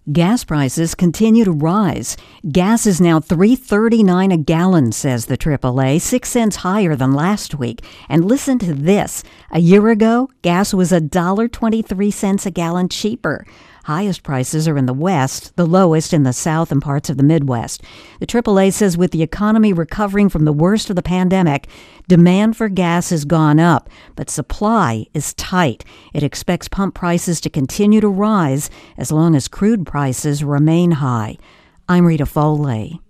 Gas prices continue to rise. Gas is now $3.39 a gallon, says the AAA, 6 cents higher than last week. And listen to this. A year ago, gas was $1.23 a gallon cheaper. Highest prices are in the West, the lowest in the South and parts of the Midwest. The AAA says with the economy recovering from the worst of the pandemic, demand for gas has gone up, but supply is tight. It expects pump prices to continue to rise as long as crude prices remain high. I'm Rita Foley.